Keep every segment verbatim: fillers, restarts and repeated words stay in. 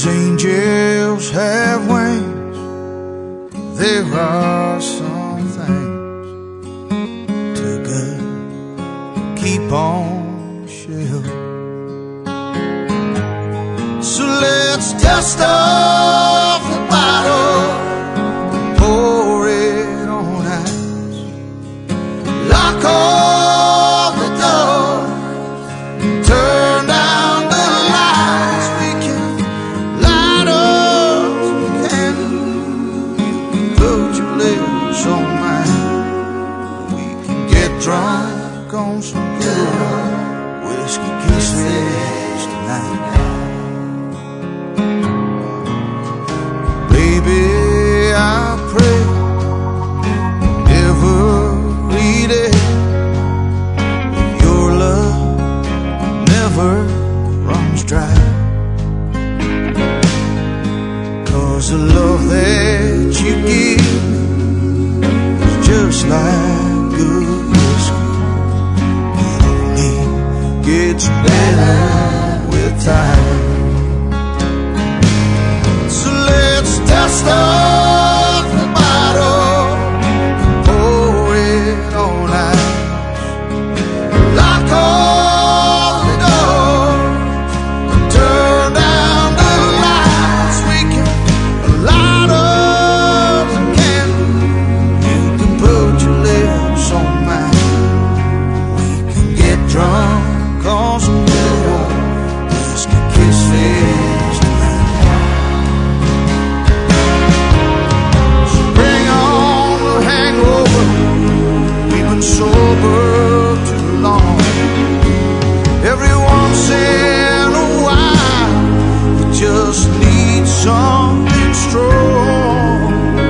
As angels have wings, there are some things too good to keep on shelf. So let's dust off the bottle, pour it on ice, lock all the doors, turn down the lights. We can light up some candles. You can put your lips on mine. We can get drunk on some good whiskey kisses tonight. Baby, I pray every day your love never runs dry, 'cause the love that you give is just like good whiskey. It only gets better with time. Dust off the bottle, pour it on ice, lock all the doors, turn down the lights. We can light up the candle. You can put your lips on mine. We can get drunk on some good old whiskey kisses tonight. Sober too long. Every once in a while, we just need something strong.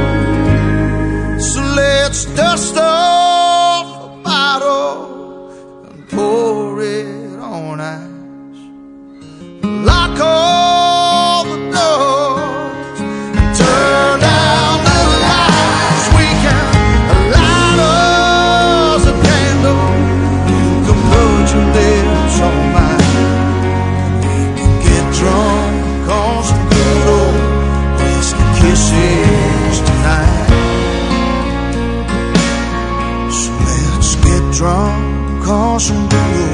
So let's dust off a bottle and pour it on ice. Lock all the doors and turn down the lights. We can light up lips on mine. We can get drunk on some good old whiskey kisses tonight. So let's get drunk on some good